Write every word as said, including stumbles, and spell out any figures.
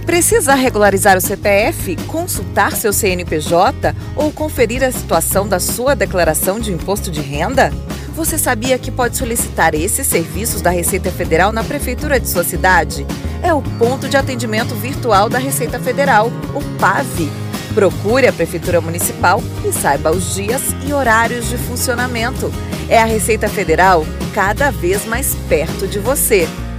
Precisa regularizar o C P F, consultar seu C N P J ou conferir a situação da sua declaração de imposto de renda? Você sabia que pode solicitar esses serviços da Receita Federal na prefeitura de sua cidade? É o Ponto de Atendimento Virtual da Receita Federal, o PAV. Procure a Prefeitura Municipal e saiba os dias e horários de funcionamento. É a Receita Federal cada vez mais perto de você.